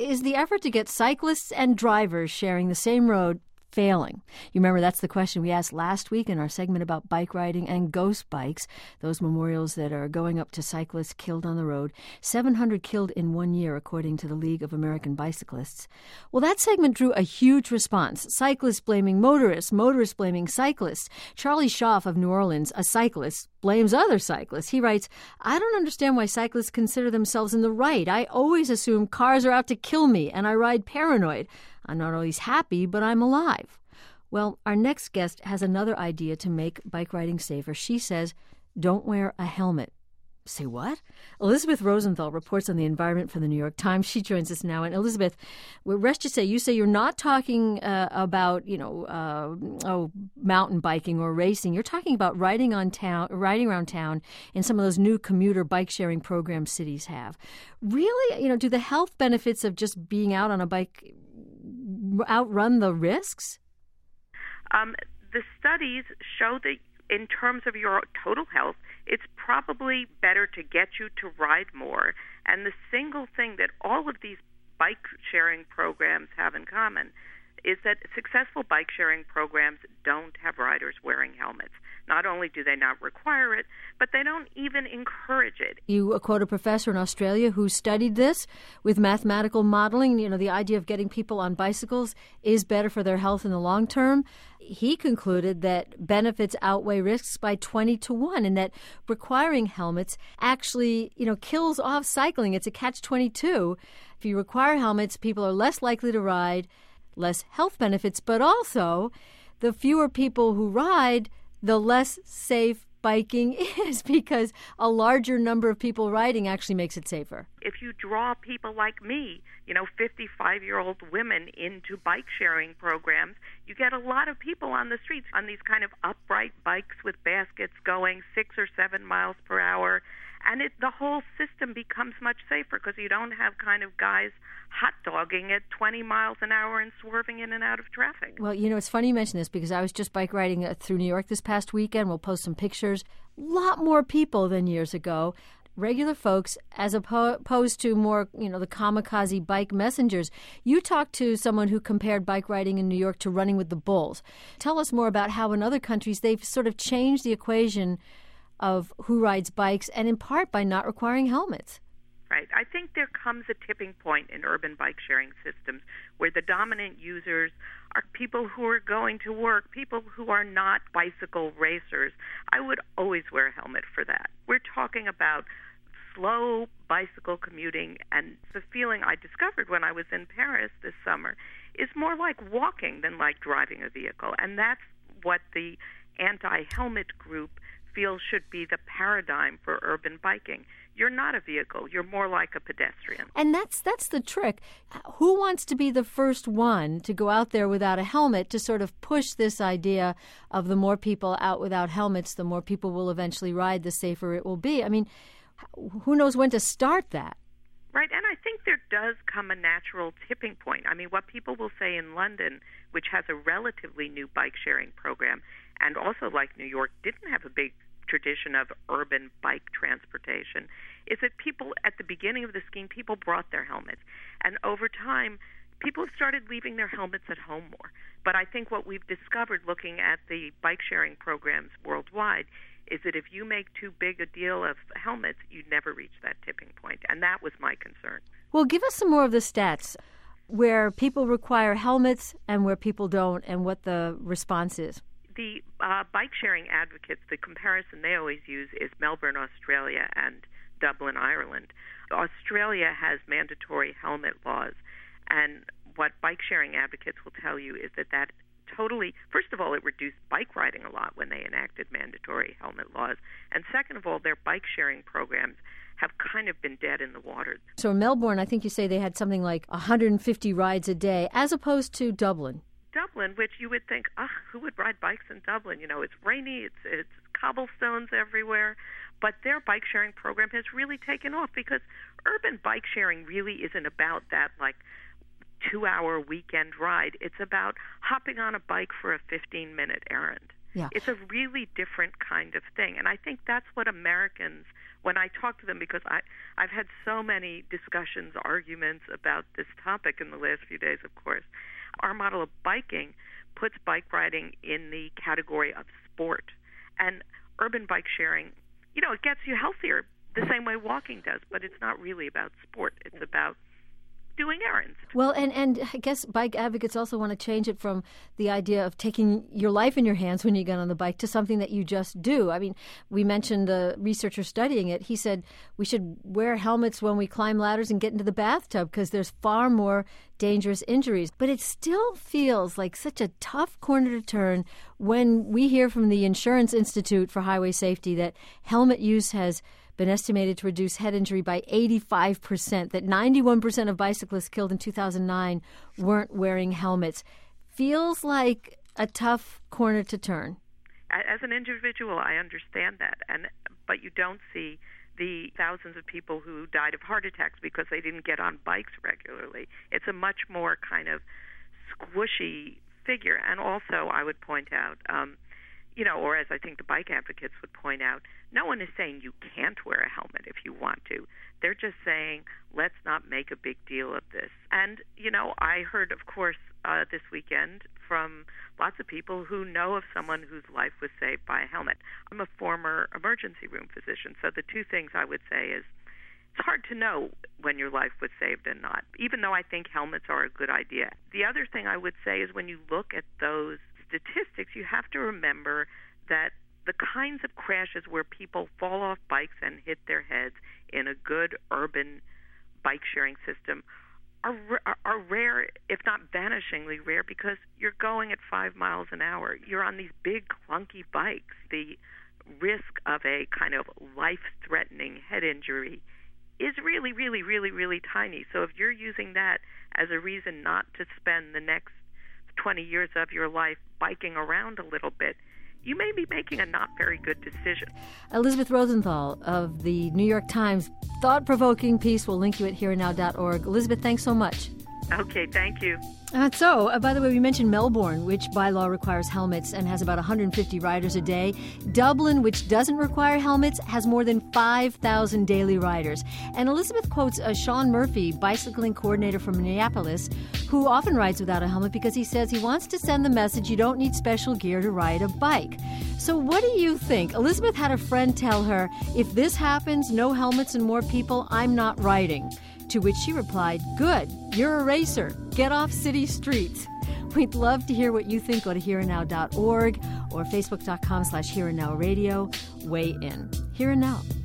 is the effort to get cyclists and drivers sharing the same road failing? You remember that's the question we asked last week in our segment about bike riding and ghost bikes, those memorials that are going up to cyclists killed on the road. 700 killed in 1 year, according to the League of American Bicyclists. Well, that segment drew a huge response. Cyclists blaming motorists, motorists blaming cyclists. Charlie Schaff of New Orleans, a cyclist, blames other cyclists. He writes, "I don't understand why cyclists consider themselves in the right. I always assume cars are out to kill me, and I ride paranoid. I'm not always happy, but I'm alive." Well, our next guest has another idea to make bike riding safer. She says, don't wear a helmet. Say what? Elizabeth Rosenthal reports on the environment for the New York Times. She joins us now. And Elizabeth, rest you say you're not talking about, mountain biking or racing. You're talking about riding around town in some of those new commuter bike sharing programs cities have. Really, do the health benefits of just being out on a bike outrun the risks? The studies show that in terms of your total health, it's probably better to get you to ride more. And the single thing that all of these bike sharing programs have in common is that successful bike sharing programs don't have riders wearing helmets. Not only do they not require it, but they don't even encourage it. You quote a professor in Australia who studied this with mathematical modeling. The idea of getting people on bicycles is better for their health in the long term. He concluded that benefits outweigh risks by 20 to 1 and that requiring helmets actually, kills off cycling. It's a catch-22. If you require helmets, people are less likely to ride, less health benefits, but also the fewer people who ride, the less safe biking is, because a larger number of people riding actually makes it safer. If you draw people like me, 55-year-old women into bike sharing programs, you get a lot of people on the streets on these kind of upright bikes with baskets going 6 or 7 miles per hour. And the whole system becomes much safer because you don't have kind of guys hot-dogging at 20 miles an hour and swerving in and out of traffic. Well, it's funny you mention this because I was just bike riding through New York this past weekend. We'll post some pictures. A lot more people than years ago. Regular folks, as opposed to more, the kamikaze bike messengers. You talked to someone who compared bike riding in New York to running with the bulls. Tell us more about how in other countries they've sort of changed the equation of who rides bikes, and in part by not requiring helmets. Right. I think there comes a tipping point in urban bike sharing systems where the dominant users are people who are going to work, people who are not bicycle racers. I would always wear a helmet for that. We're talking about slow bicycle commuting, and the feeling I discovered when I was in Paris this summer is more like walking than like driving a vehicle. And that's what the anti-helmet group feels should be the paradigm for urban biking. You're not a vehicle. You're more like a pedestrian. And that's the trick. Who wants to be the first one to go out there without a helmet to sort of push this idea of the more people out without helmets, the more people will eventually ride, the safer it will be? I mean, who knows when to start that? Right, and I think there does come a natural tipping point. I mean, what people will say in London, which has a relatively new bike-sharing program, and also like New York, didn't have a big tradition of urban bike transportation, is that people, at the beginning of the scheme, people brought their helmets. And over time, people have started leaving their helmets at home more. But I think what we've discovered looking at the bike-sharing programs worldwide is that if you make too big a deal of helmets, you never reach that tipping point. And that was my concern. Well, give us some more of the stats where people require helmets and where people don't, and what the response is. The bike-sharing advocates, the comparison they always use is Melbourne, Australia, and Dublin, Ireland. Australia has mandatory helmet laws, and what bike-sharing advocates will tell you is that totally, first of all, it reduced bike riding a lot when they enacted mandatory helmet laws, and second of all, their bike-sharing programs have kind of been dead in the water. So in Melbourne, I think you say they had something like 150 rides a day, as opposed to Dublin. Dublin, which you would think, who would ride bikes in Dublin? It's rainy, it's cobblestones everywhere. But their bike sharing program has really taken off because urban bike sharing really isn't about that 2-hour weekend ride. It's about hopping on a bike for a 15-minute errand. Yeah. It's a really different kind of thing. And I think that's what Americans when I talk to them, because I've had so many discussions, arguments about this topic in the last few days, of course. Our model of biking puts bike riding in the category of sport. And urban bike sharing, it gets you healthier the same way walking does, but it's not really about sport. It's about doing errands. Well, and I guess bike advocates also want to change it from the idea of taking your life in your hands when you get on the bike to something that you just do. I mean, we mentioned the researcher studying it. He said we should wear helmets when we climb ladders and get into the bathtub because there's far more dangerous injuries. But it still feels like such a tough corner to turn when we hear from the Insurance Institute for Highway Safety that helmet use has been estimated to reduce head injury by 85%, that 91% of bicyclists killed in 2009 weren't wearing helmets. Feels like a tough corner to turn. As an individual, I understand that, but you don't see the thousands of people who died of heart attacks because they didn't get on bikes regularly. It's a much more kind of squishy figure. And also, I would point out, or as I think the bike advocates would point out, no one is saying you can't wear a helmet if you want to. They're just saying, let's not make a big deal of this. And, I heard, of course, this weekend from lots of people who know of someone whose life was saved by a helmet. I'm a former emergency room physician, so the two things I would say is it's hard to know when your life was saved and not, even though I think helmets are a good idea. The other thing I would say is when you look at those statistics, you have to remember that the kinds of crashes where people fall off bikes and hit their heads in a good urban bike sharing system are rare, if not vanishingly rare, because you're going at 5 miles an hour. You're on these big, clunky bikes. The risk of a kind of life-threatening head injury is really, really, really, really tiny. So if you're using that as a reason not to spend the next 20 years of your life biking around a little bit, you may be making a not very good decision. Elizabeth Rosenthal of the New York Times, thought-provoking piece. We'll link you at hereandnow.org. Elizabeth, thanks so much. Okay, thank you. By the way, we mentioned Melbourne, which by law requires helmets and has about 150 riders a day. Dublin, which doesn't require helmets, has more than 5,000 daily riders. And Elizabeth quotes Sean Murphy, bicycling coordinator from Minneapolis, who often rides without a helmet because he says he wants to send the message you don't need special gear to ride a bike. So what do you think? Elizabeth had a friend tell her, if this happens, no helmets and more people, I'm not riding. To which she replied, good, you're a racer. Get off city streets. We'd love to hear what you think. Go to hereandnow.org or facebook.com/hereandnowradio. Weigh in. Here and Now.